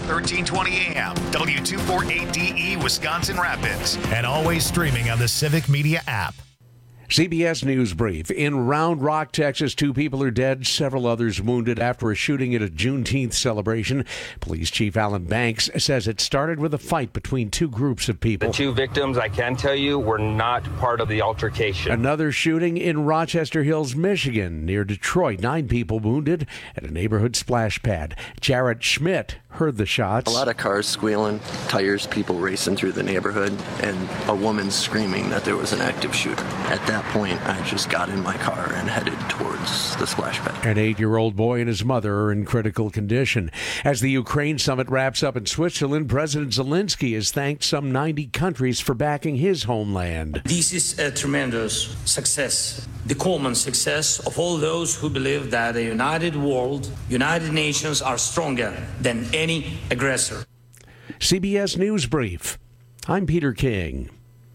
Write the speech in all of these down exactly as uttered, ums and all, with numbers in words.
thirteen twenty A M, W two forty-eight D E, Wisconsin Rapids, and always streaming on the Civic Media app. C B S News Brief. In Round Rock, Texas, two people are dead, several others wounded after a shooting at a Juneteenth celebration. Police Chief Alan Banks says it started with a fight between two groups of people. The two victims, I can tell you, were not part of the altercation. Another shooting in Rochester Hills, Michigan, near Detroit. Nine people wounded at a neighborhood splash pad. Jarrett Schmidt heard the shots. A lot of cars squealing, tires, people racing through the neighborhood, and a woman screaming that there was an active shooter. At that point, I just got in my car and headed towards the splash pad. An eight-year-old boy and his mother are in critical condition. As the Ukraine summit wraps up in Switzerland, President Zelensky has thanked some ninety countries for backing his homeland. This is a tremendous success, the common success of all those who believe that a united world, United Nations are stronger than any aggressor. C B S News Brief. I'm Peter King.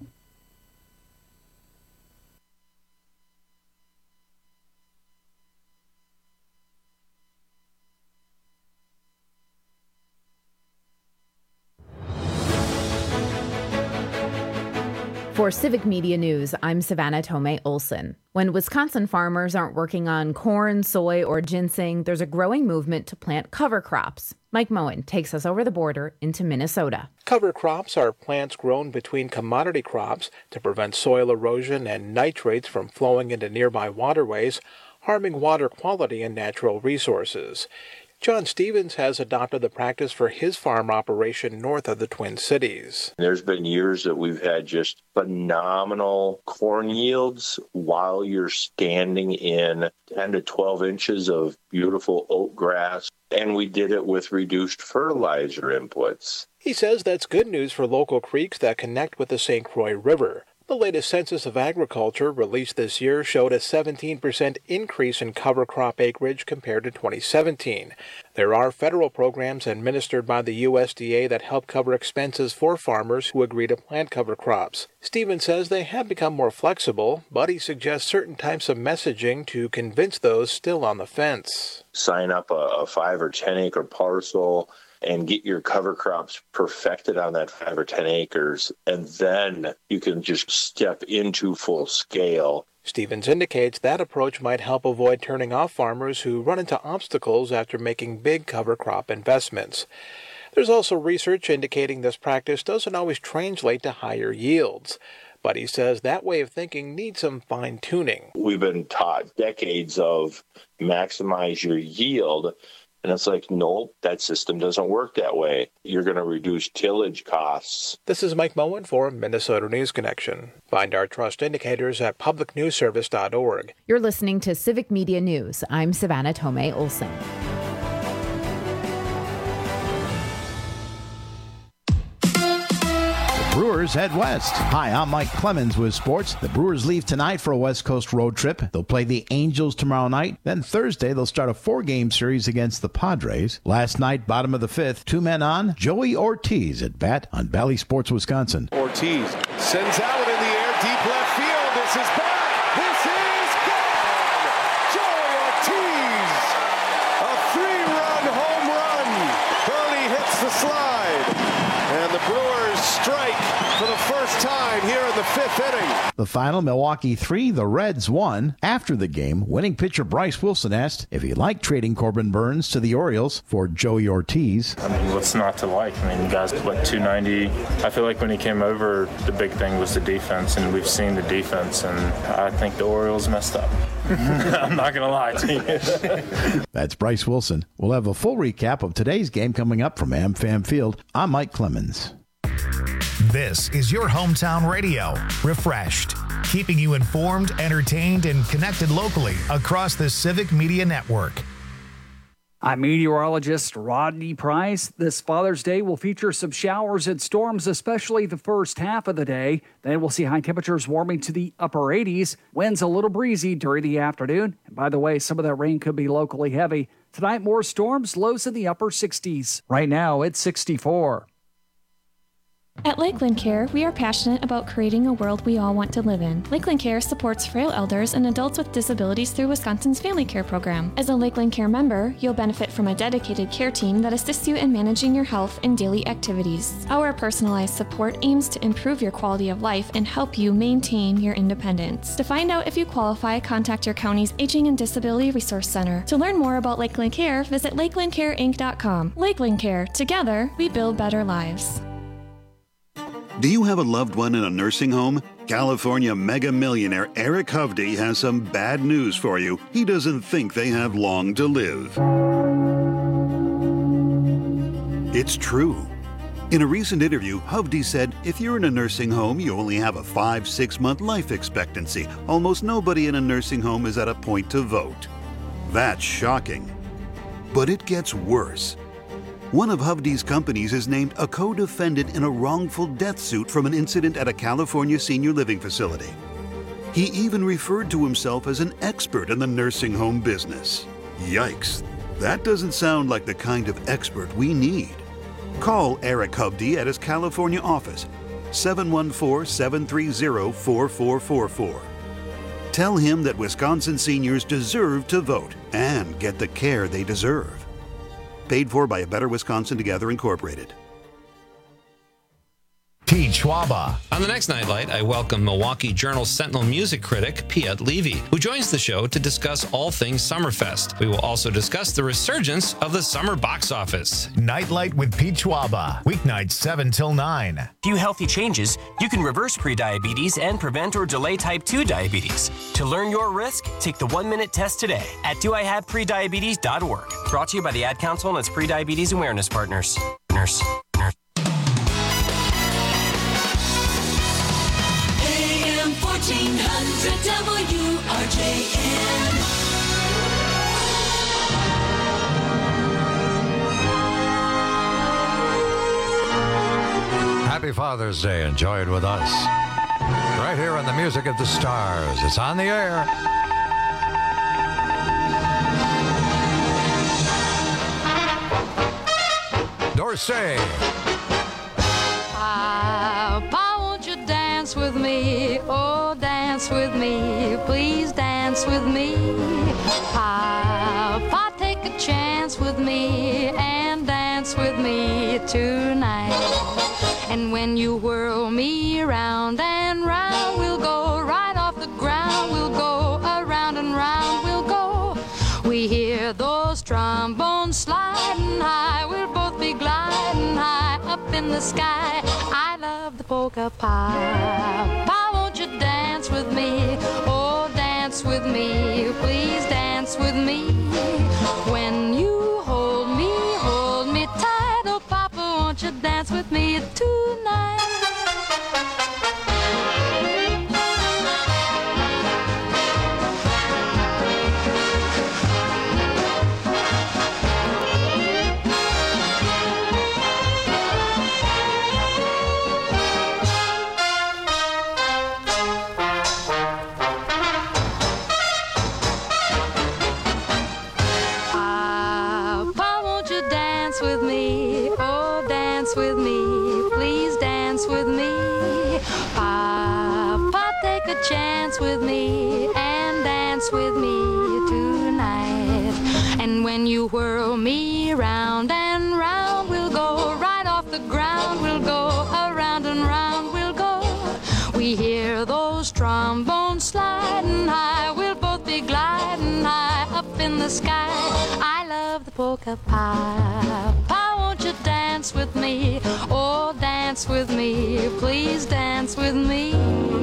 For Civic Media News, I'm Savannah Tomei Olson. When Wisconsin farmers aren't working on corn, soy, or ginseng, there's a growing movement to plant cover crops. Mike Moen takes us over the border into Minnesota. Cover crops are plants grown between commodity crops to prevent soil erosion and nitrates from flowing into nearby waterways, harming water quality and natural resources. John Stevens has adopted the practice for his farm operation north of the Twin Cities. There's been years that we've had just phenomenal corn yields while you're standing in ten to twelve inches of beautiful oat grass, and we did it with reduced fertilizer inputs. He says that's good news for local creeks that connect with the Saint Croix River. The latest Census of Agriculture released this year showed a seventeen percent increase in cover crop acreage compared to twenty seventeen. There are federal programs administered by the U S D A that help cover expenses for farmers who agree to plant cover crops. Stevens says they have become more flexible, but he suggests certain types of messaging to convince those still on the fence. Sign up a, a five or ten acre parcel and get your cover crops perfected on that five or ten acres, and then you can just step into full scale. Stevens indicates that approach might help avoid turning off farmers who run into obstacles after making big cover crop investments. There's also research indicating this practice doesn't always translate to higher yields, but he says that way of thinking needs some fine-tuning. We've been taught decades of maximize your yield, and it's like, no, that system doesn't work that way. You're going to reduce tillage costs. This is Mike Moen for Minnesota News Connection. Find our trust indicators at public news service dot org. You're listening to Civic Media News. I'm Savannah Tomei Olson. Brewers head west. Hi, I'm Mike Clemens with sports. The Brewers leave tonight for a West Coast road trip. They'll play the Angels tomorrow night. Then Thursday, they'll start a four-game series against the Padres. Last night, bottom of the fifth, two men on. Joey Ortiz at bat on Bally Sports, Wisconsin. Ortiz sends out in the air, deep left field. This is back. This is gone. Joey Ortiz, a three-run home run. Bernie hits the slide, and the Brewers strike for the first time here in the fifth inning. The final, Milwaukee three, the Reds one. After the game, winning pitcher Bryce Wilson asked if he liked trading Corbin Burns to the Orioles for Joey Ortiz. I mean, what's not to like? I mean, the guy's like two ninety. I feel like when he came over, the big thing was the defense, and we've seen the defense, and I think the Orioles messed up. I'm not going to lie to you. That's Bryce Wilson. We'll have a full recap of today's game coming up from AmFam Field. I'm Mike Clemens. This is your hometown radio, Refreshed, keeping you informed, entertained, and connected locally across the Civic Media Network. I'm meteorologist Rodney Price. This Father's Day will feature some showers and storms, especially the first half of the day. Then we'll see high temperatures warming to the upper eighties. Winds a little breezy during the afternoon. And by the way, some of that rain could be locally heavy. Tonight, more storms, lows in the upper sixties. Right now, it's sixty-four. At Lakeland Care, we are passionate about creating a world we all want to live in. Lakeland Care supports frail elders and adults with disabilities through Wisconsin's Family Care Program. As a Lakeland Care member, you'll benefit from a dedicated care team that assists you in managing your health and daily activities. Our personalized support aims to improve your quality of life and help you maintain your independence. To find out if you qualify, contact your county's Aging and Disability Resource Center. To learn more about Lakeland Care, visit lakeland care inc dot com. Lakeland Care. Together, we build better lives. Do you have a loved one in a nursing home? California mega millionaire Eric Hovde has some bad news for you. He doesn't think they have long to live. It's true. In a recent interview, Hovde said, if you're in a nursing home, you only have a five, six month life expectancy. Almost nobody in a nursing home is at a point to vote. That's shocking. But it gets worse. One of Hovde's companies is named a co-defendant in a wrongful death suit from an incident at a California senior living facility. He even referred to himself as an expert in the nursing home business. Yikes, that doesn't sound like the kind of expert we need. Call Eric Hovde at his California office, seven one four, seven three zero, four four four four. Tell him that Wisconsin seniors deserve to vote and get the care they deserve. Paid for by A Better Wisconsin Together Incorporated. Pete Schwaba. On the next Nightlight, I welcome Milwaukee Journal Sentinel music critic Piet Levy, who joins the show to discuss all things Summerfest. We will also discuss the resurgence of the summer box office. Nightlight with Pete Schwaba. Weeknights seven till nine. Few healthy changes. You can reverse prediabetes and prevent or delay type two diabetes. To learn your risk, take the one-minute test today at do I have prediabetes dot org. Brought to you by the Ad Council and its Prediabetes Awareness Partners. Nurse. Nurse. fourteen hundred W R J N. Happy Father's Day. Enjoy it with us. Right here on the Music of the Stars. It's on the air. Dorsey. Papa, won't you dance with me? Oh, dance with me. Please dance with me. Papa, take a chance with me and dance with me tonight. And when you whirl me round and round, we'll go right off the ground. We'll go around and round, we'll go. We hear those trombones sliding high. We'll both be gliding high up in the sky. I love the polka pie. Pie, won't you dance with me? Oh, dance with me. Please dance with me. When you hold me, hold me tight. Oh, Papa, won't you dance with me tonight? With me, please dance with me. Papa, take a chance with me and dance with me tonight. And when you whirl me round and round, we'll go right off the ground. We'll go around and round, we'll go. We hear those trombones sliding high. We'll both be gliding high up in the sky. I love the polka pie. Pie, won't you dance with me? Oh, dance with me. Please dance with me.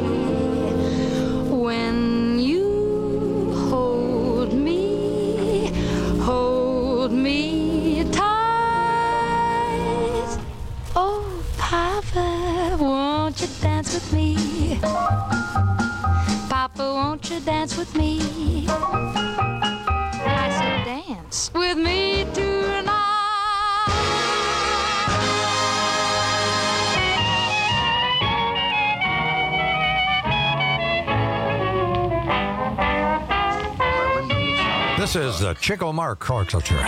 When you hold me, hold me tight. Oh, Papa, won't you dance with me? Papa, won't you dance with me? I said dance with me tonight. This is the Chico Mark Orchestra.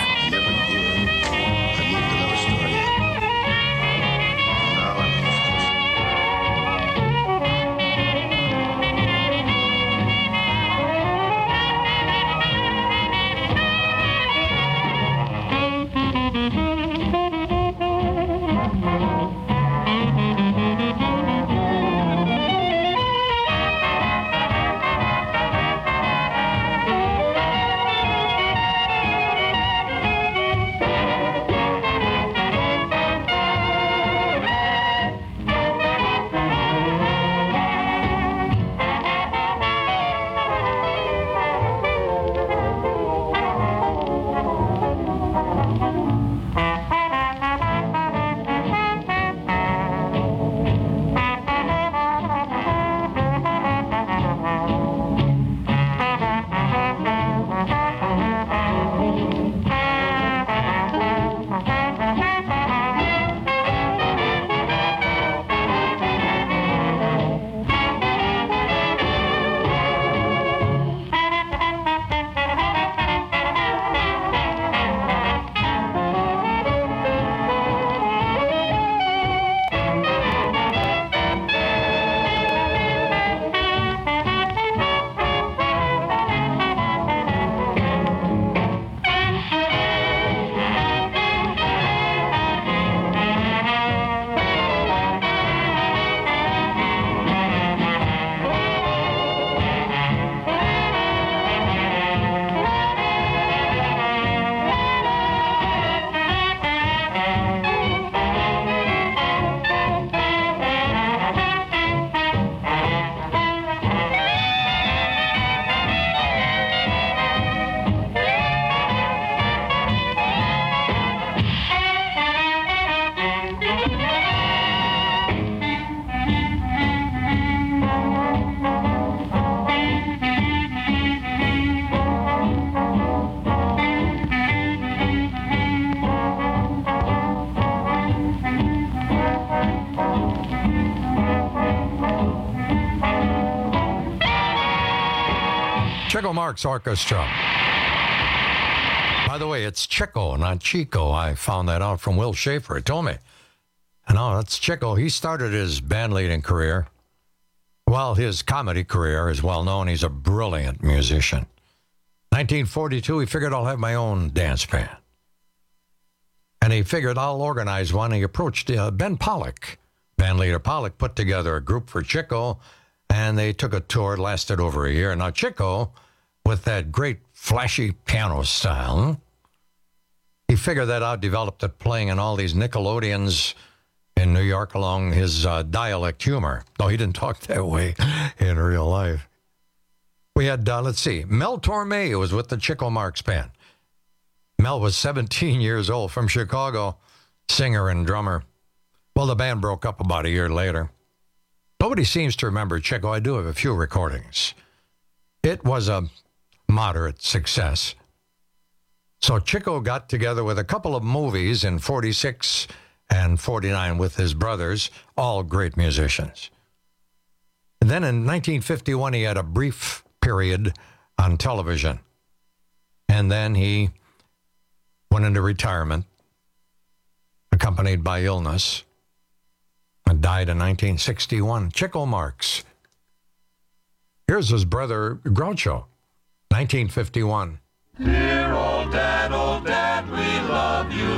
Chico Marx Orchestra. By the way, it's Chico, not Chico. I found that out from Will Schaefer. He told me. No, that's Chico. He started his band leading career. Well, his comedy career is well known. He's a brilliant musician. nineteen forty-two, he figured I'll have my own dance band. And he figured I'll organize one. He approached uh, Ben Pollock. Band leader Pollock put together a group for Chico, and they took a tour. It lasted over a year. Now, Chico, with that great flashy piano style, he figured that out, developed it playing in all these Nickelodeons in New York along his uh, dialect humor. No, he didn't talk that way in real life. We had, uh, let's see, Mel Torme was with the Chico Marx Band. Mel was seventeen years old, from Chicago, singer and drummer. Well, the band broke up about a year later. Nobody seems to remember Chico. I do have a few recordings. It was a moderate success. So Chico got together with a couple of movies in forty-six and forty-nine with his brothers, all great musicians. And then in nineteen fifty-one, he had a brief period on television. And then he went into retirement, accompanied by illness, and died in nineteen sixty-one. Chico Marx. Here's his brother Groucho, nineteen fifty-one. Dear old dad, old dad, we love you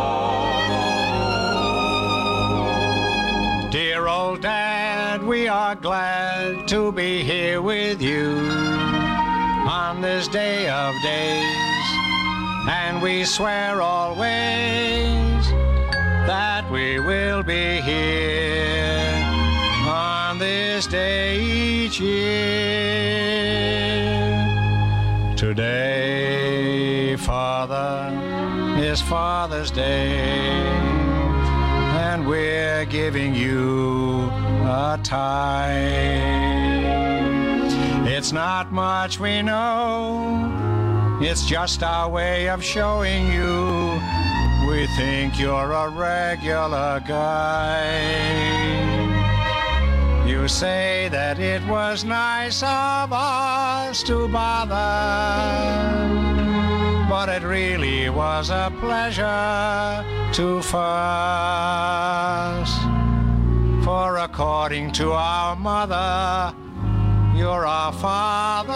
so. Dear old dad, we are glad to be here with you on this day of days. And we swear always that we will be here on this day each year. Today, Father, is Father's Day, and we're giving you a tie. It's not much we know, it's just our way of showing you we think you're a regular guy. You say that it was nice of us to bother, but it really was a pleasure to fuss. For according to our mother, you're our father,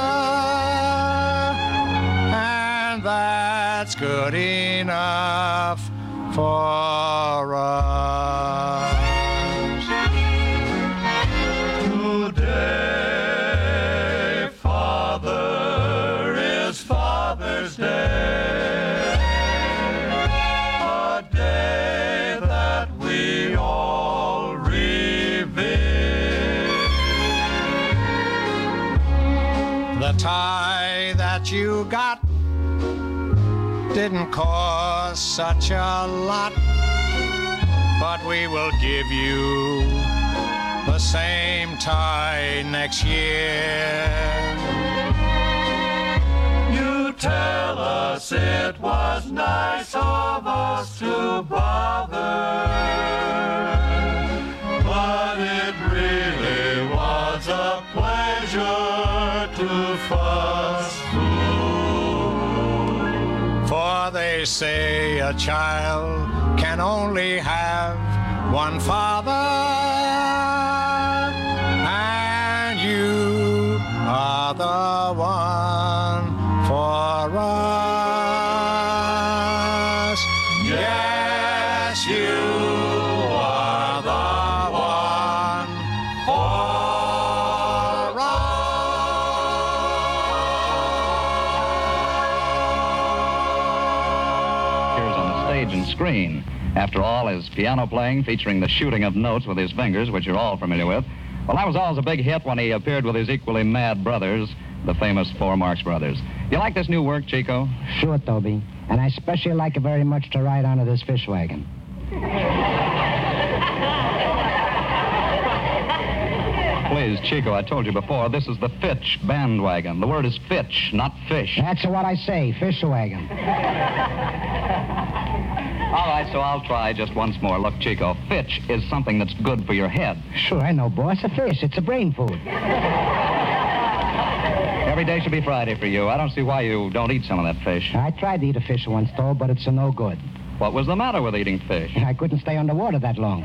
and that's good enough for us. Today, Father, is Father's Day, a day that we all revere. The tie that you got didn't cost such a lot, but we will give you the same tie next year. You tell us it was nice of us to bother, but it really was a pleasure to fuss. For they say a child can only have one father, and you are the one for us. Yes, you are the one for us. And screen. After all, his piano playing featuring the shooting of notes with his fingers, which you're all familiar with. Well, that was always a big hit when he appeared with his equally mad brothers, the famous four Marx Brothers. You like this new work, Chico? Sure, Toby. And I especially like it very much to ride onto this fish wagon. Please, Chico, I told you before, this is the Fitch bandwagon. The word is Fitch, not fish. That's what I say, fish wagon. All right, so I'll try just once more. Look, Chico, Fitch is something that's good for your head. Sure, I know, boss. A fish. It's a brain food. Here Every day should be Friday for you. I don't see why you don't eat some of that fish. I tried to eat a fish once, though, but it's a no good. What was the matter with eating fish? I couldn't stay underwater that long.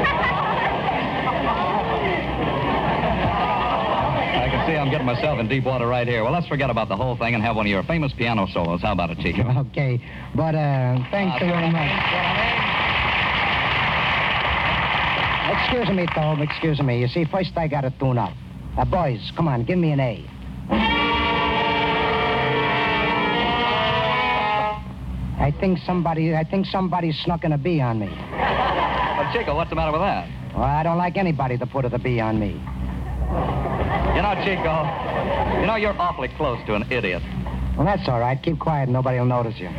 I can see I'm getting myself in deep water right here. Well, let's forget about the whole thing and have one of your famous piano solos. How about it, Chico? Okay, but uh, thanks Uh, very much. Excuse me, Tom, excuse me. You see, first I got to tune up. Uh, boys, come on, give me an A. I think somebody, I think somebody snuck in a B on me. But, Chico, what's the matter with that? Well, I don't like anybody to put a B on me. You know, Chico, you know, you're awfully close to an idiot. Well, that's all right. Keep quiet and nobody will notice you.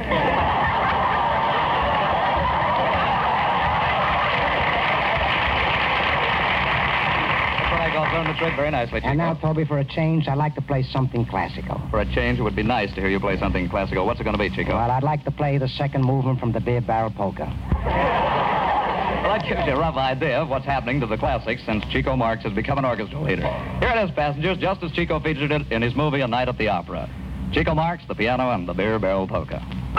I'll learn the trick very nicely, Chico. And now, Toby, for a change, I'd like to play something classical. For a change, it would be nice to hear you play something classical. What's it going to be, Chico? Well, I'd like to play the second movement from the Beer Barrel Polka. Well, that gives you a rough idea of what's happening to the classics since Chico Marx has become an orchestra leader. Here it is, passengers, just as Chico featured it in his movie A Night at the Opera. Chico Marx, the piano, and the Beer Barrel Polka.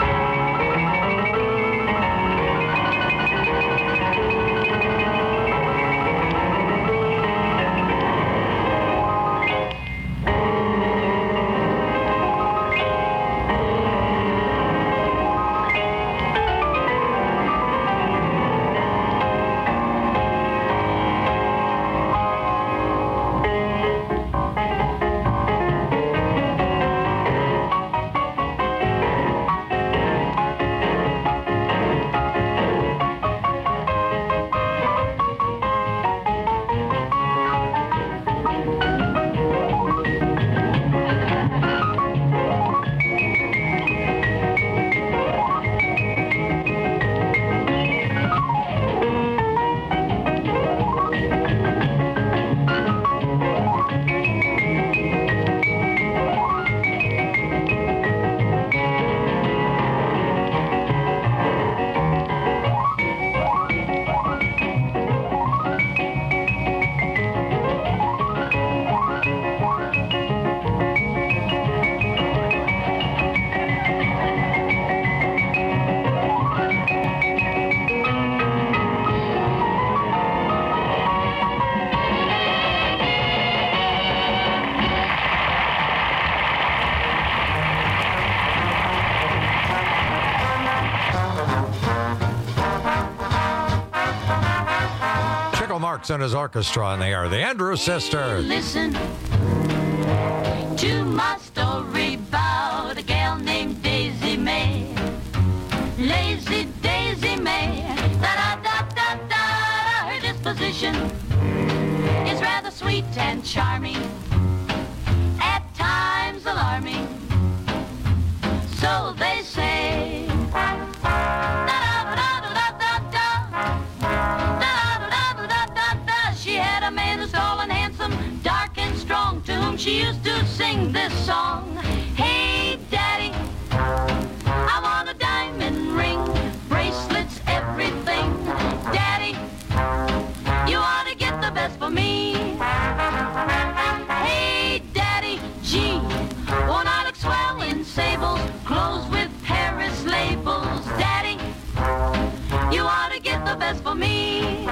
And his orchestra, and they are the Andrews Sisters. Listen to my story about a gal named Daisy May. Lazy Daisy May. Da-da-da-da-da. Her disposition is rather sweet and charming, at times alarming. So they say. She used to sing this song. Hey, Daddy, I want a diamond ring, bracelets, everything. Daddy, you ought to get the best for me. Hey, Daddy, gee, won't I look swell in sables, clothes with Paris labels? Daddy, you ought to get the best for me.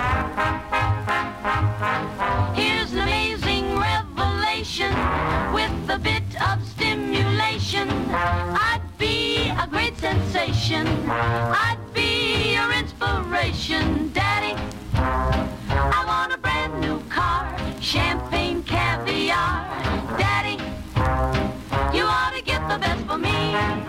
Here's an amazing revelation with a bit of stimulation. I'd be a great sensation. I'd be your inspiration, Daddy. I want a brand new car, champagne, caviar. Daddy, you ought to get the best for me.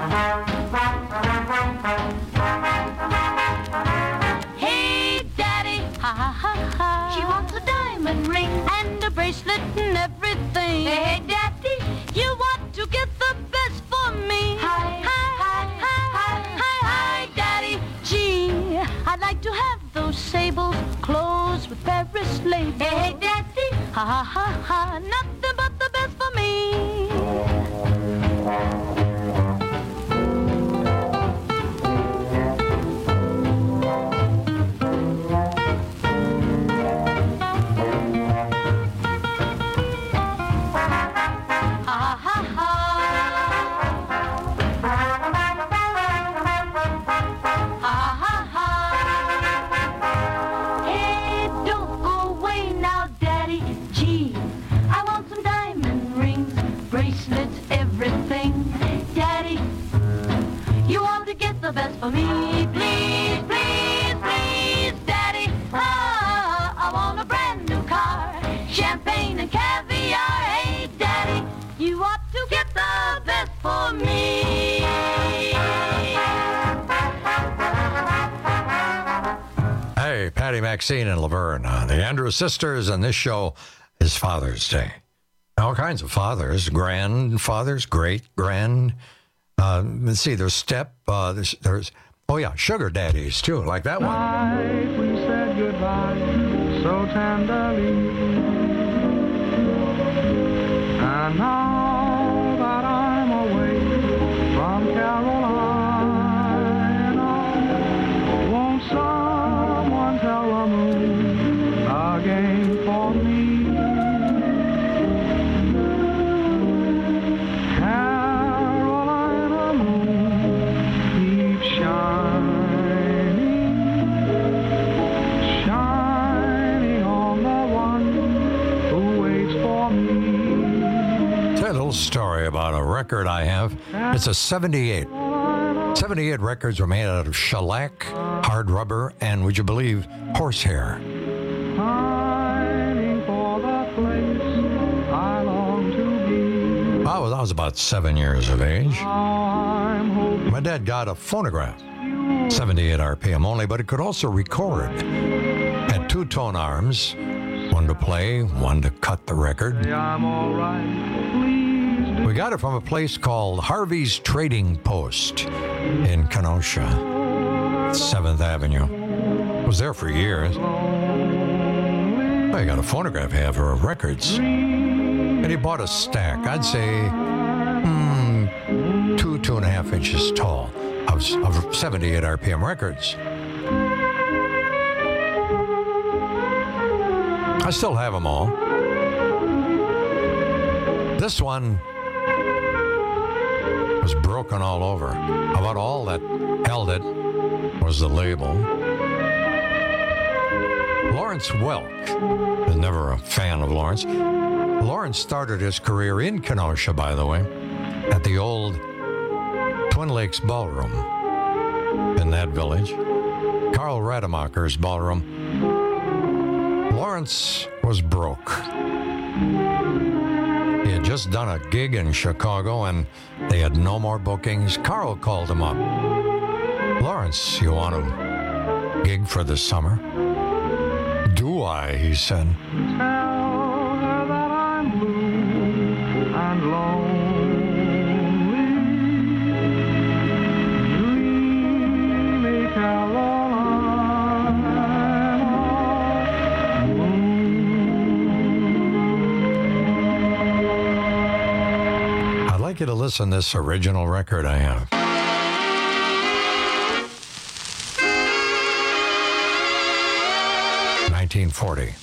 Hey, Daddy, ha ha ha ha. She wants a diamond ring and a bracelet and everything. Hey, Daddy, you want to get the best for me. Hi, hi, hi, hi, hi, hi, hi, Daddy. Gee, I'd like to have those sables, clothes with Paris labels. Hey, Daddy, ha ha ha ha, nothing but the best for me. Ha ha ha. for me, please, please, please, Daddy. Oh, I want a brand new car, champagne and caviar. Hey, Daddy, you ought to get the best for me. Hey, Patty Maxine and Laverne, uh, the Andrews Sisters, and this show is Father's Day. All kinds of fathers, grandfathers, great grand. Uh, let's see, there's step. Uh, there's, there's, oh yeah, sugar daddies too, like that one. Night we said goodbye so tenderly, and now that I'm away from Carolina, won't someone tell the moon again for me? Carolina moon, keep shining, shining on the one who waits for me. Tell you a little story about a record I have. It's a seventy-eight. seventy-eight records were made out of shellac, hard rubber, and would you believe, horsehair. Pining for the place I long to be. I was, I was about seven years of age. I'm hoping My dad got a phonograph, seventy-eight R P M only, but it could also record. Had two tone arms, one to play, one to cut the record. I'm all right. Please do. We got it from a place called Harvey's Trading Post in Kenosha, seventh Avenue. Was there for years. I got a phonograph halver of records. And he bought a stack, I'd say mm, two, two and a half inches tall of, of seventy-eight R P M records. I still have them all. This one was broken all over. About all that held it was the label. Lawrence Welk was never a fan of Lawrence. Lawrence started his career in Kenosha, by the way, at the old Twin Lakes Ballroom in that village. Carl Rademacher's ballroom. Lawrence was broke. He had just done a gig in Chicago and they had no more bookings. Carl called him up. Lawrence, you want to gig for the summer? Do I, he said. Tell her that I'm blue and lonely. Dreamy Carolina moon. I'd like you to listen to this original record I have. nineteen forty.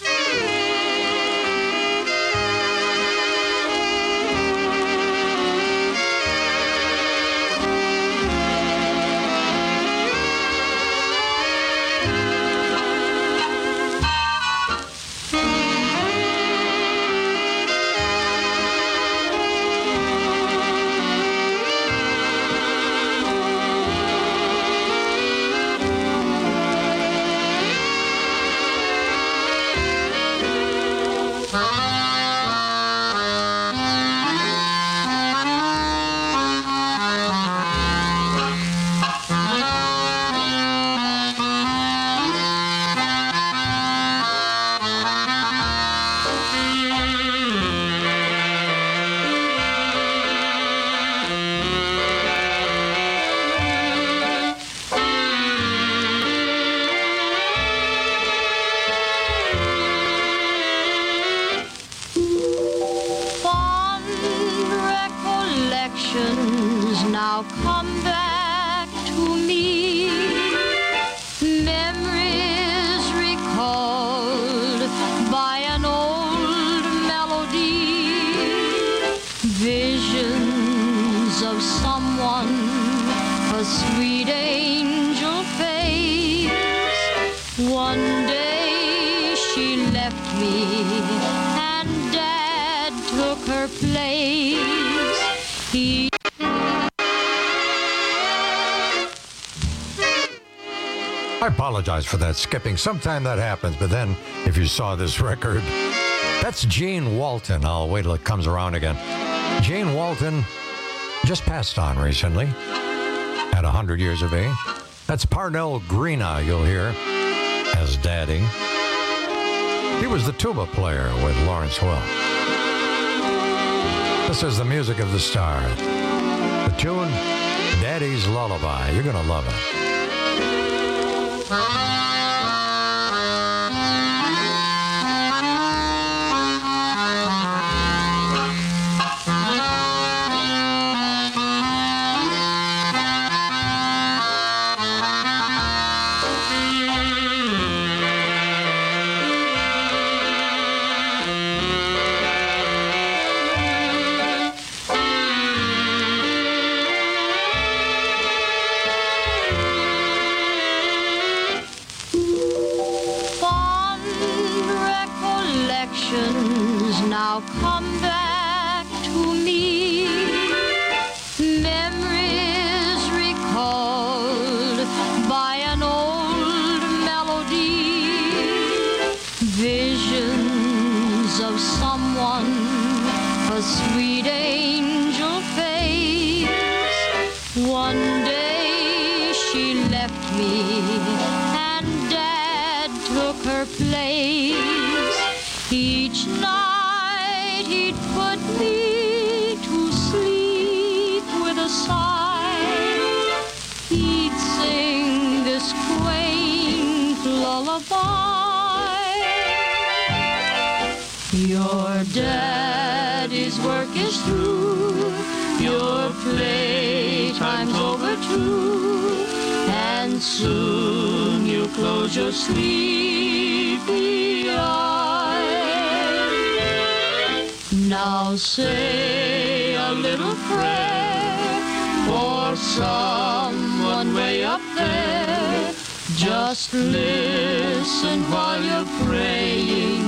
I apologize for that skipping. Sometime that happens, but then if you saw this record, that's Gene Walton. I'll wait till it comes around again. Gene Walton just passed on recently at one hundred years of age. That's Parnell Greena you'll hear as Daddy. He was the tuba player with Lawrence Welk. This is the music of the stars. The tune, Daddy's Lullaby. You're going to love it. Now come back to me, memories recalled by an old melody, visions of someone, a sweet angel face. One day she left me and Dad took her place. Each night he'd put me to sleep with a sigh. He'd sing this quaint lullaby. Your daddy's work is through, your playtime's over too, and soon you'll close your sleepy eyes. Now say a little prayer for someone way up there. Just listen while you're praying.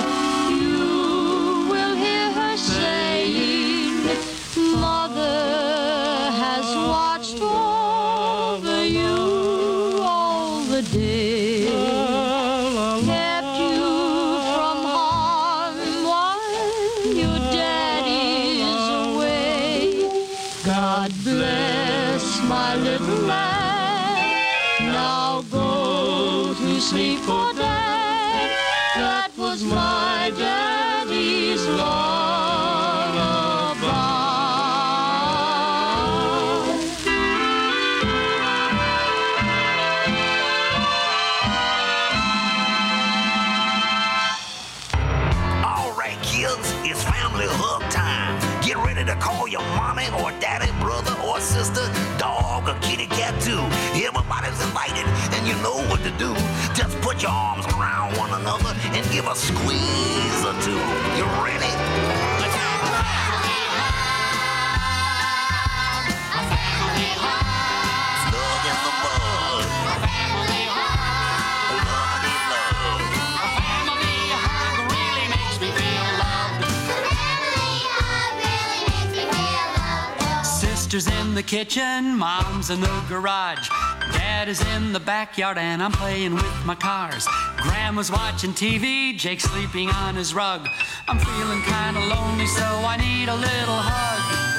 You will hear her saying, Mother has watched over you all the day, kept you from harm while your daddy's away. God bless my little lad. Now go to sleep, for Dad. That was my daddy's lullaby. It's family hug time. Get ready to call your mommy or daddy, brother or sister, dog or kitty cat too. Everybody's invited and you know what to do. Just put your arms around one another and give a squeeze or two. You ready? Snug in the bud. Lovely love. A family hug really makes me feel loved. Sister's in the kitchen, mom's in the garage. Dad is in the backyard and I'm playing with my cars. Grandma's watching T V, Jake's sleeping on his rug. I'm feeling kinda lonely, so I need a little hug.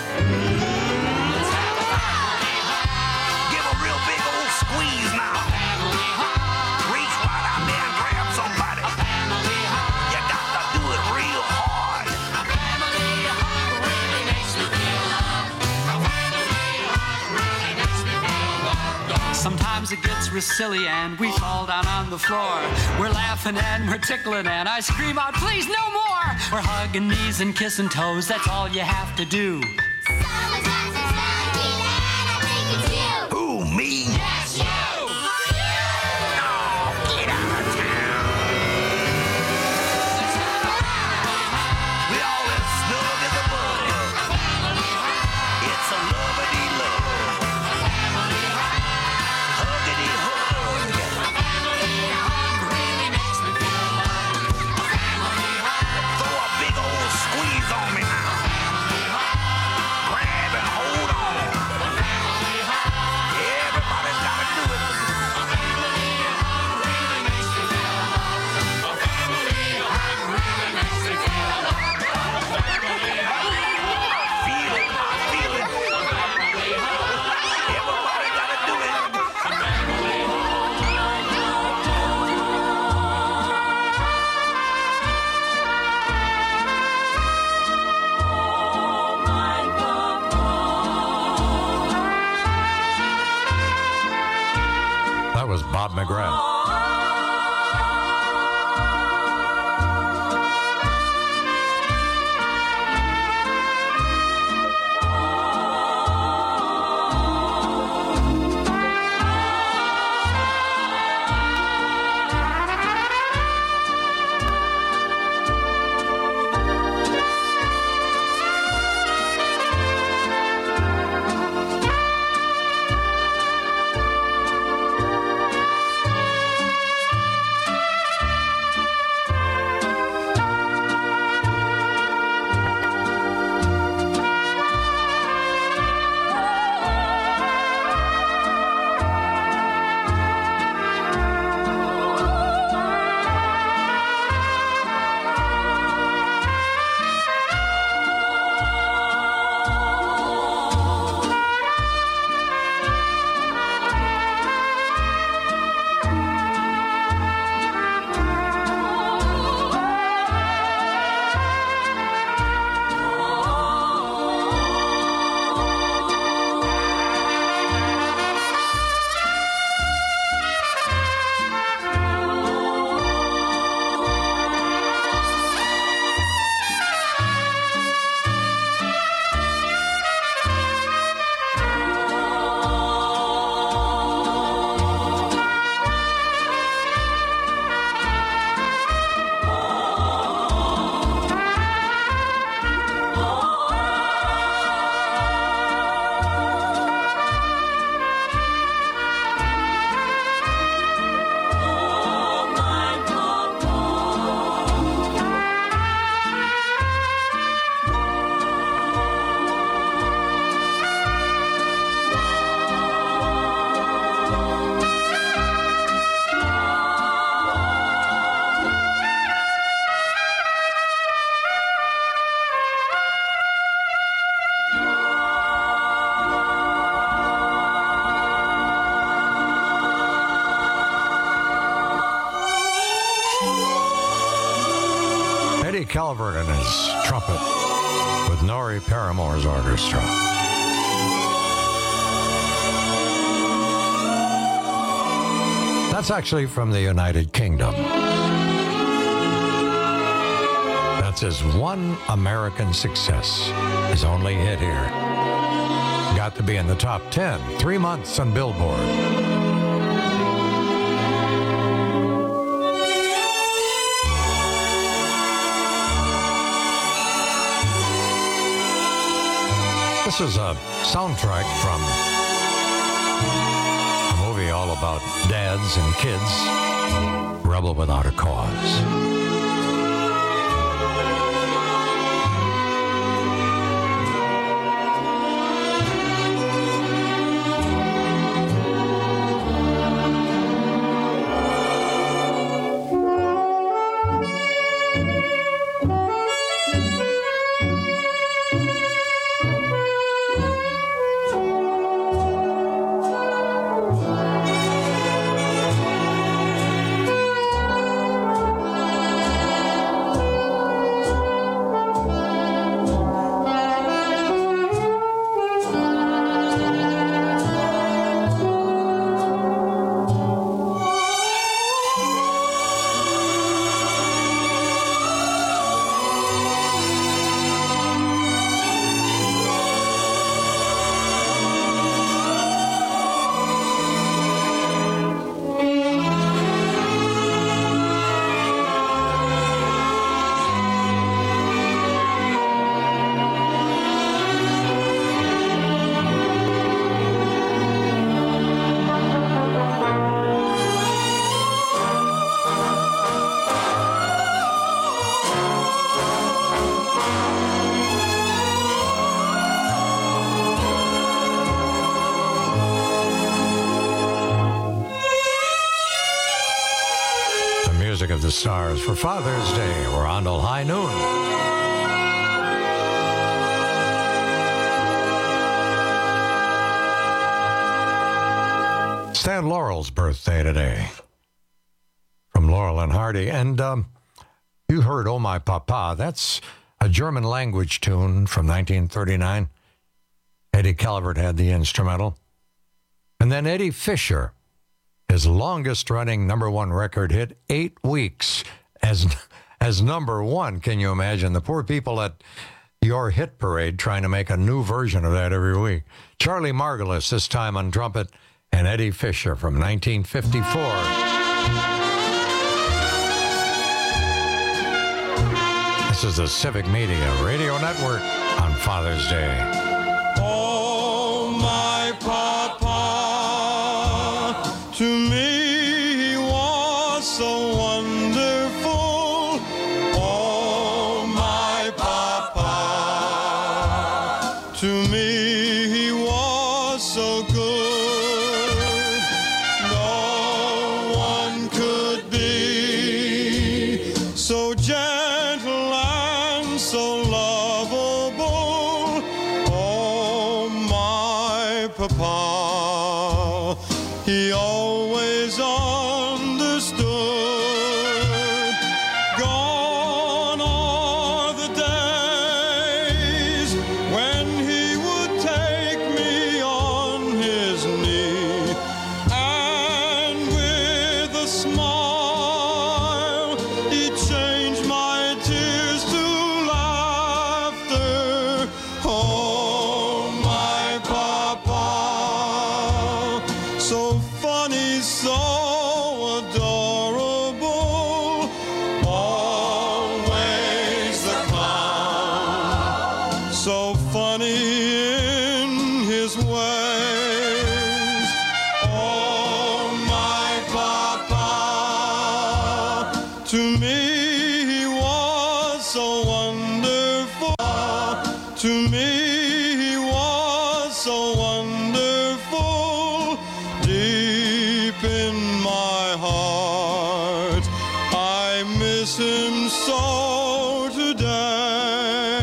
Give a real big old squeeze now. Reach right out there and grab somebody. You got to do it real hard. Sometimes it gets real silly and we fall down on the floor. We're laughing and we're tickling and I scream out, please no more. We're hugging knees and kissing toes, that's all you have to do. Who, me? That's you! Oh, get out of town. We all as snug as a bug. It's a lovey-dee-love. Huggity hug. Throw a big old squeeze on me now. Grab and Eddie Calvert and his trumpet with Norrie Paramore's orchestra. That's actually from the United Kingdom. That's his one American success, his only hit here. Got to be in the top ten, three months on Billboard. This is a soundtrack from a movie all about dads and kids, Rebel Without a Cause. Of the Stars for Father's Day. We're on till high noon. Stan Laurel's birthday today. From Laurel and Hardy. And um, you heard Oh My Papa. That's a German language tune from nineteen thirty-nine. Eddie Calvert had the instrumental. And then Eddie Fisher, his longest-running number one record hit, eight weeks as as number one. Can you imagine? The poor people at your hit parade trying to make a new version of that every week. Charlie Margulis, this time on trumpet, and Eddie Fisher from nineteen fifty-four. This is the Civic Media Radio Network on Father's Day. Oh, my papa, to me he was so wonderful. Oh, my papa, to me he was so good. No one could be so gentle and so lovable. Oh, my papa, he always understood. Gone are the days when he would take me on his knee, and with a smile he'd change my tears to laughter. Oh, my papa, so funny, so adorable, always the clown, so funny in his ways. Oh, my papa, to me he was so wonderful. To me he was so wonderful. Deep in my heart, I miss him so today.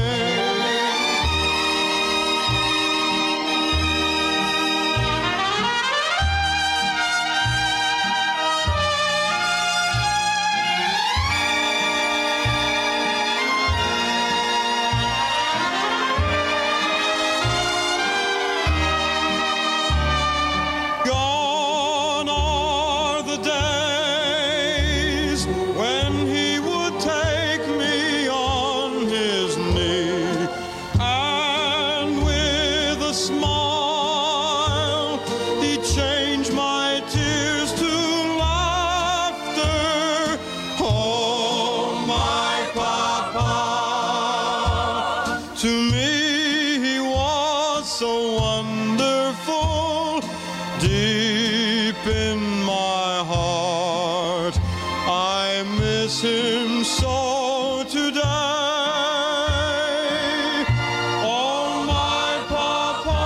him so to die. Oh, my papa,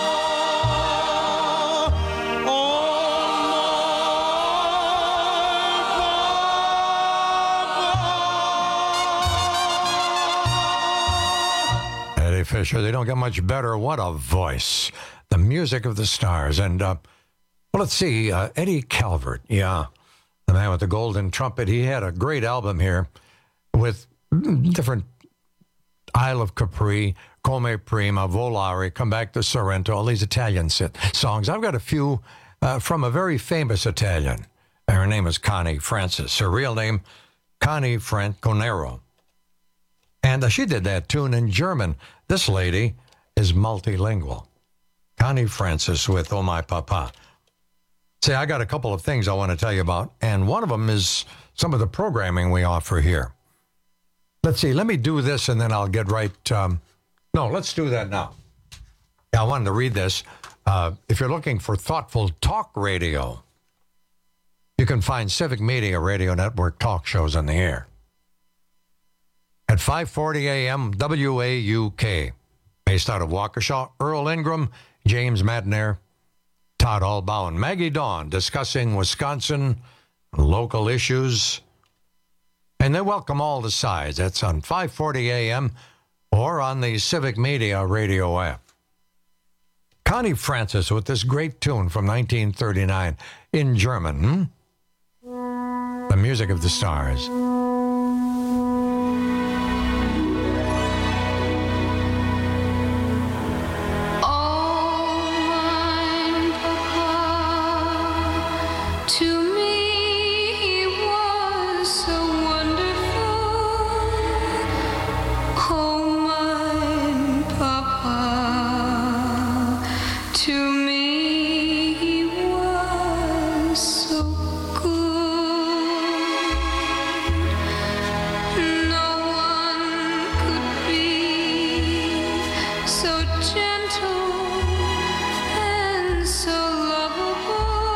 Eddie Fisher, they don't get much better. What a voice. The music of the stars. And, uh, well, let's see, uh, Eddie Calvert, yeah, the man with the golden trumpet. He had a great album here with different Isle of Capri, Come Prima, Volare, Come Back to Sorrento, all these Italian sit- songs. I've got a few uh, from a very famous Italian. Her name is Connie Francis. Her real name, Connie Franconero. And uh, she did that tune in German. This lady is multilingual. Connie Francis with Oh My Papa. See, I got a couple of things I want to tell you about, and one of them is some of the programming we offer here. Let's see, let me do this, and then I'll get right... Um, no, let's do that now. Yeah, I wanted to read this. Uh, if you're looking for thoughtful talk radio, you can find Civic Media Radio Network talk shows on the air. At five forty a.m., W A U K, based out of Waukesha, Earl Ingram, James Madner, Todd Albaugh, and Maggie Dawn discussing Wisconsin local issues. And they welcome all the sides. That's on five forty a.m. or on the Civic Media Radio app. Connie Francis with this great tune from nineteen thirty-nine in German. Hmm? The music of the stars. To me, he was so wonderful. Oh, my papa. To me, he was so good. No one could be so gentle and so lovable.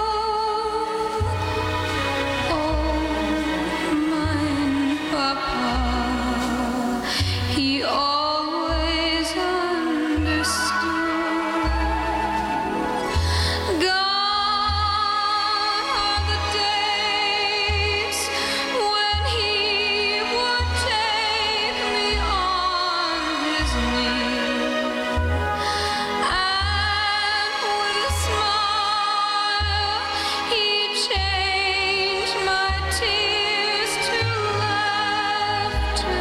He always understood. Gone are the days when he would take me on his knee, and with a smile he'd change my tears to laughter.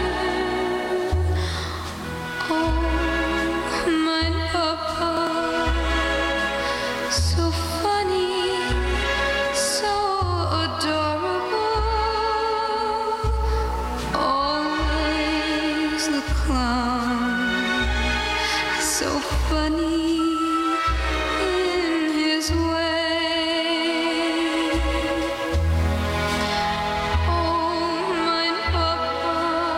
Oh, my papa, so funny, so adorable, always the clown, so funny in his way. Oh, my papa,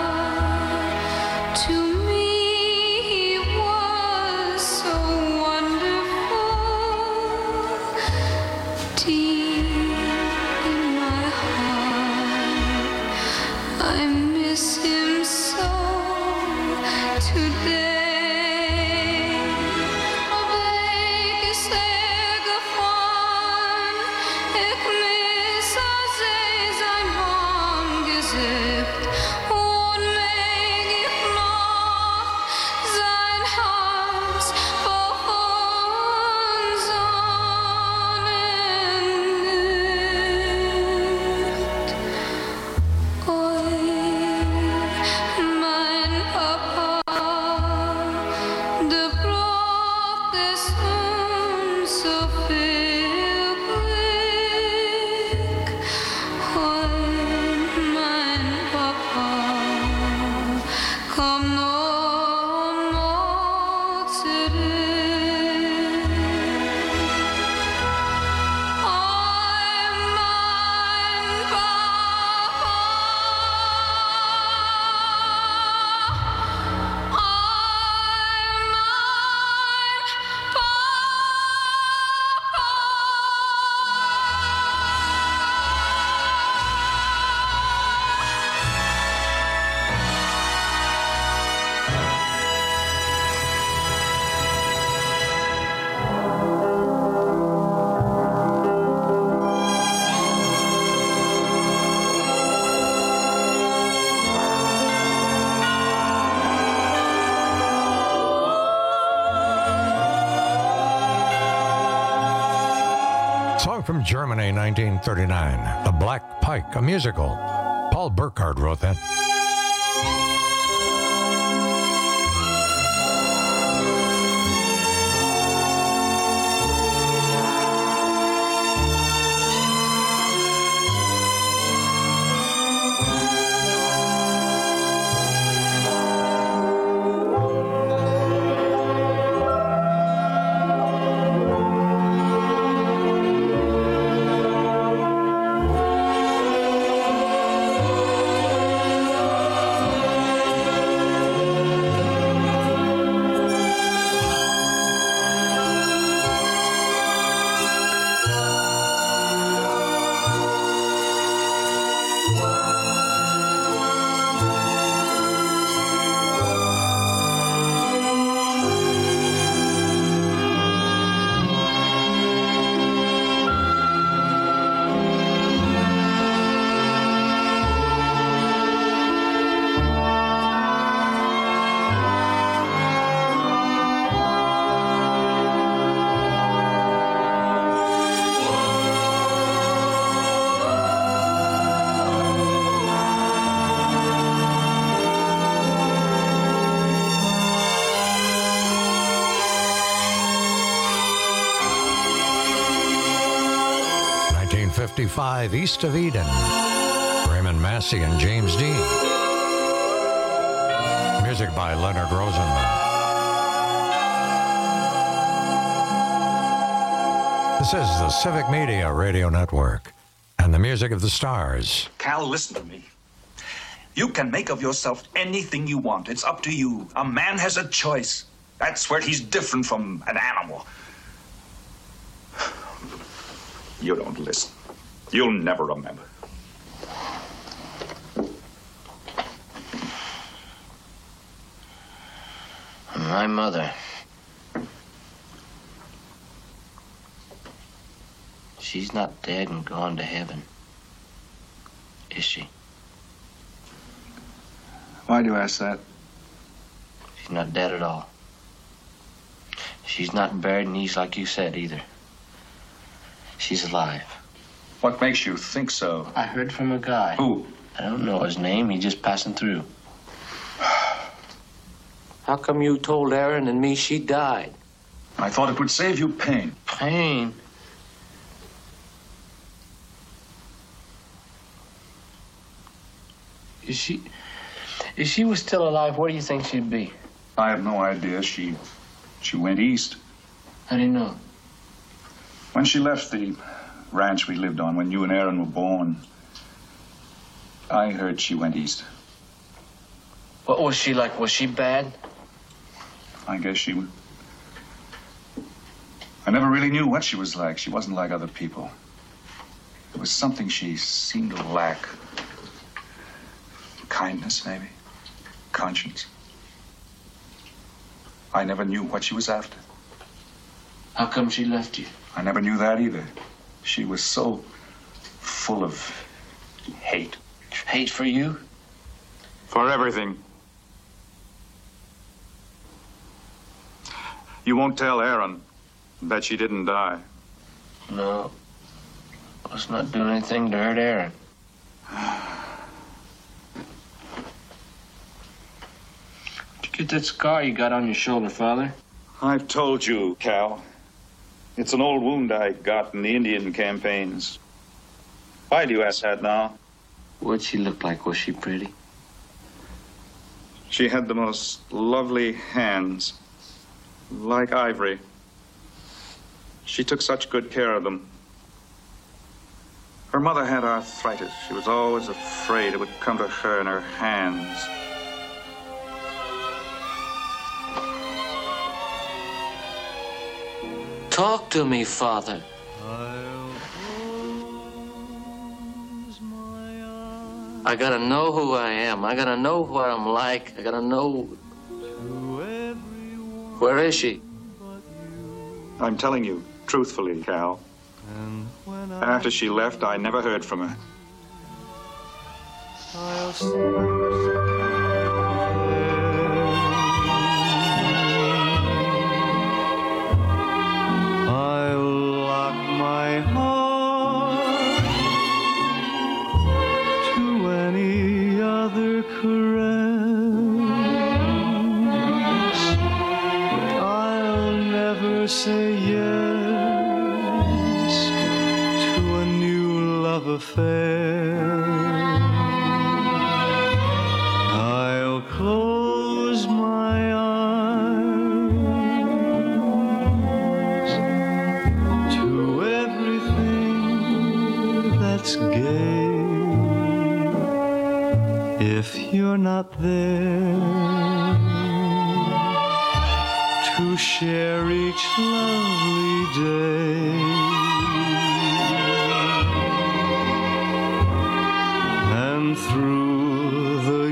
to me he was so wonderful. Deep in my heart, I miss him so today. Weg ist er gefahren, ich miss sehr sein Angesicht, und mag ich noch sein Herz von Sonnenlicht. Oi, mein Papa. Song from Germany, nineteen thirty-nine. The Black Pike, a musical. Paul Burkhardt wrote that. fifty-five, East of Eden. Raymond Massey and James Dean. Music by Leonard Rosenman. This is the Civic Media Radio Network and the music of the stars. Cal, listen to me. You can make of yourself anything you want. It's up to you. A man has a choice. That's where he's different from an animal. You don't listen. You'll never remember. My mother. She's not dead and gone to heaven, is she? Why do you ask that? She's not dead at all. She's not buried in East like you said either. She's alive. What makes you think so? I heard from a guy. Who? I don't know his name. He's just passing through. How come you told Aaron and me she died? I thought it would save you pain. Pain? If she... If she was still alive, where do you think she'd be? I have no idea. She... She went east. How do you know? When she left the ranch we lived on, when you and Aaron were born, I heard she went east. What was she like? Was she bad? I guess she was. I never really knew what she was like. She wasn't like other people. There was something she seemed to lack. Kindness, maybe. Conscience. I never knew what she was after. How come she left you? I never knew that either. She was so full of hate. Hate for you? For everything. You won't tell Aaron that she didn't die. No. Let's not do anything to hurt Aaron. Did you get that scar you got on your shoulder, Father? I've told you, Cal. It's an old wound I got in the Indian campaigns. Why do you ask that now? What'd she look like? Was she pretty? She had the most lovely hands, like ivory. She took such good care of them. Her mother had arthritis. She was always afraid it would come to her in her hands. Talk to me, Father. I gotta know who I am. I gotta know what I'm like. I gotta know. Where is she? I'm telling you, truthfully, Cal. After she left, I never heard from her. I'll lock my heart caress. I'll never say yes to a new love affair. I'll close my eyes to everything that's gay. If you're not there to share each lovely day, and through the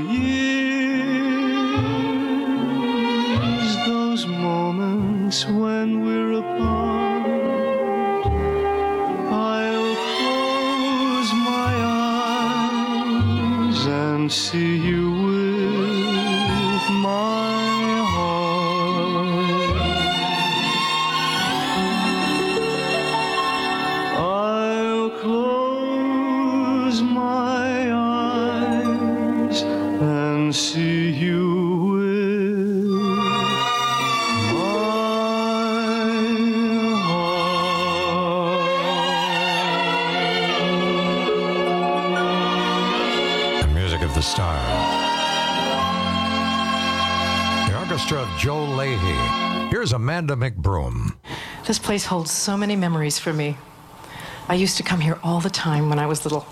years, those moments when we're apart, I'll close my eyes and see you with my heart. I'll close my eyes and see you with my The music of the stars. The orchestra of Joe Leahy. Here's Amanda McBroom. This place holds so many memories for me. I used to come here all the time when I was little.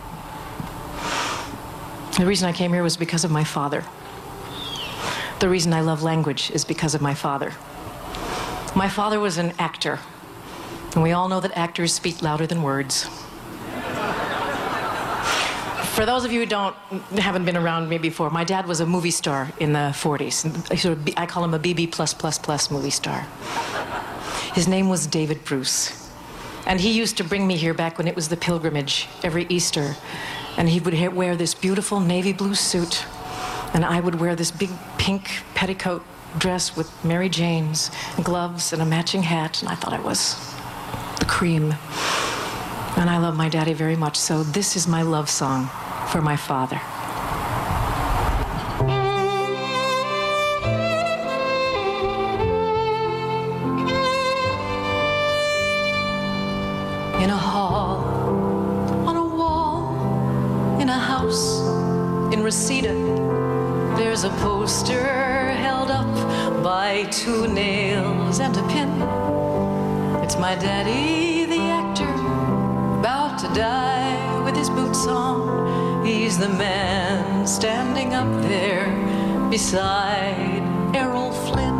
The reason I came here was because of my father. The reason I love language is because of my father. My father was an actor, and we all know that actors speak louder than words. For those of you who don't haven't been around me before, my dad was a movie star in the forties. I, sort of, I call him a B B plus plus plus movie star. His name was David Bruce. And he used to bring me here back when it was the pilgrimage every Easter. And he would ha- wear this beautiful navy blue suit. And I would wear this big pink petticoat dress with Mary Jane's gloves and a matching hat. And I thought I was the cream. And I love my daddy very much. So this is my love song for my father. In a hall, on a wall, in a house, in Reseda, there's a poster held up by two nails and a pin. It's my daddy, the actor, about to die with his boots on. He's the man standing up there beside Errol Flynn.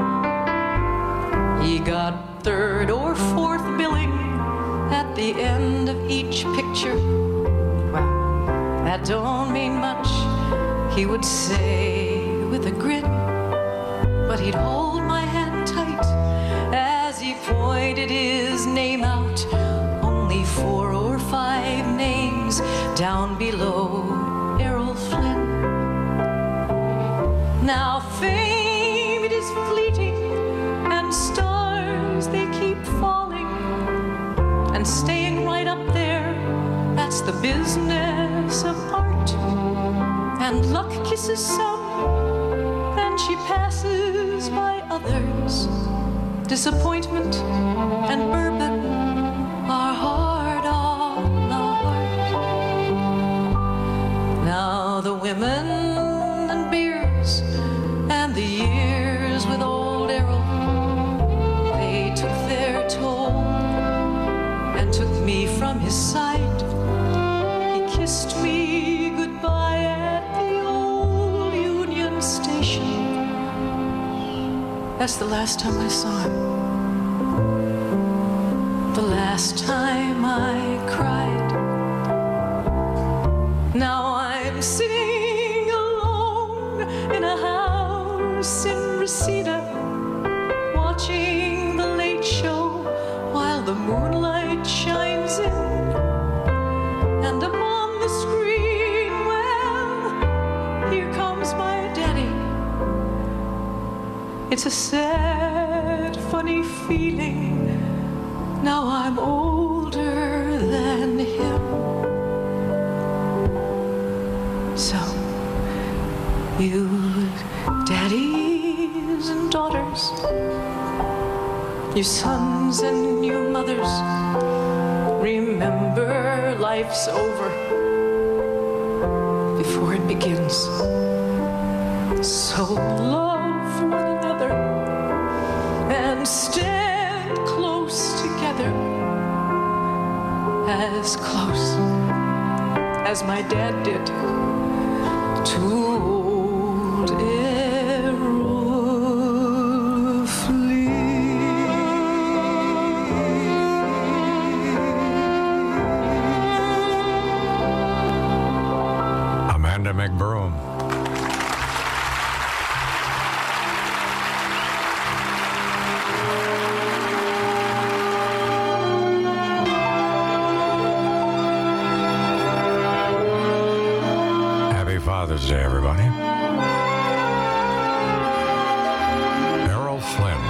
He got third or fourth billing at the end of each picture. Well, that don't mean much, he would say with a grin. But he'd hold my hand tight as he pointed his name out. Only four or five names down below Errol Flynn. Now fame, it is fleeting, and stars, they keep falling. And staying right up there, that's the business of art. And luck kisses some, and she passes by others. Disappointment and bourbon are hard on the heart. Now the women and beers and the years with old Errol, they took their toll and took me from his side. He kissed me goodbye at the old Union Station. That's the last time I saw him. The last time I cried. Now I'm sitting alone in a house in Reseda, watching the late show while the moonlight shines in. And upon the screen, well, here comes my daddy. It's a sad, funny feeling. Now I'm older than him. So, You daddies and daughters, you sons and you mothers, remember life's over before it begins. So love one another and stand close together, as close as my dad did to old Errol Flynn. Amanda McBroom. Father's Day, everybody. Errol Flynn.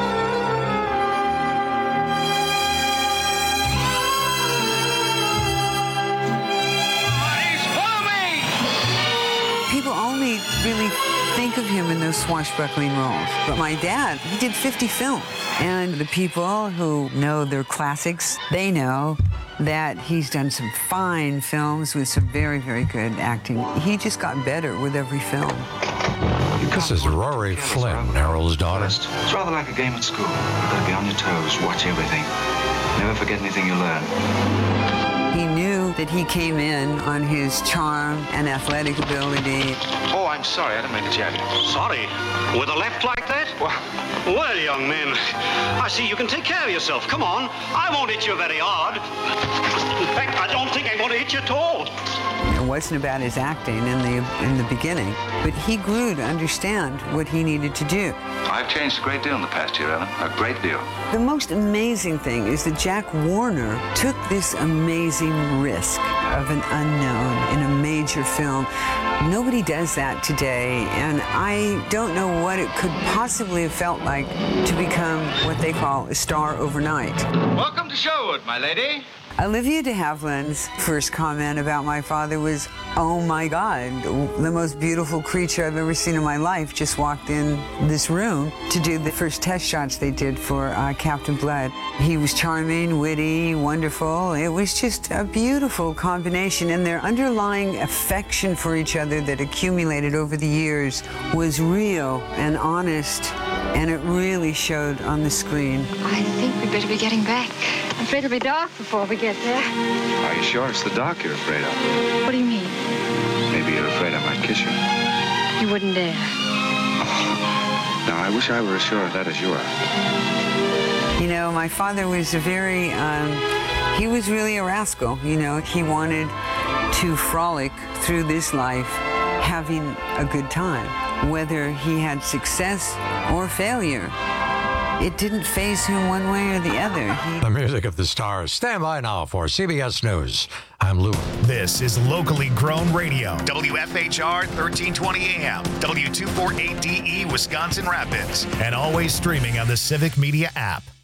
People only really think of him in those swashbuckling roles. But my dad, he did fifty films. And the people who know their classics, they know that he's done some fine films with some very, very good acting. He just got better with every film. This is Rory Flynn, Errol's daughter. It's rather like a game at school. You've got to be on your toes, watch everything. Never forget anything you learn. He knew that he came in on his charm and athletic ability. Oh, I'm sorry. I didn't mean to jab you. Sorry? With a left like that? Well, well, young man, I see you can take care of yourself. Come on. I won't hit you very hard. In fact, I don't think I'm going to hit you at all. It wasn't about his acting in the in the beginning, but he grew to understand what he needed to do. I've changed a great deal in the past year, Ellen. A great deal. The most amazing thing is that Jack Warner took this amazing risk of an unknown in a major film. Nobody does that today, and I don't know what it could possibly have felt like to become what they call a star overnight. Welcome to Sherwood, my lady. Olivia de Havilland's first comment about my father was, "Oh my God, the most beautiful creature I've ever seen in my life just walked in this room to do the first test shots they did for uh, Captain Blood." He was charming, witty, wonderful. It was just a beautiful combination, and their underlying affection for each other that accumulated over the years was real and honest, and it really showed on the screen. I think we better be getting back. I'm afraid it'll be dark before we get there. Are you sure it's the dark you're afraid of? What do you mean? Maybe you're afraid I might kiss you. You wouldn't dare. Now, I wish I were as sure of that as you are. You know, my father was a very, um, he was really a rascal. You know, he wanted to frolic through this life having a good time, whether he had success or failure. It didn't faze him one way or the other. He... The music of the stars. Stand by now for C B S News. I'm Lou. This is locally grown radio. W F H R thirteen twenty A M, W two forty-eight D E Wisconsin Rapids, and always streaming on the Civic Media app.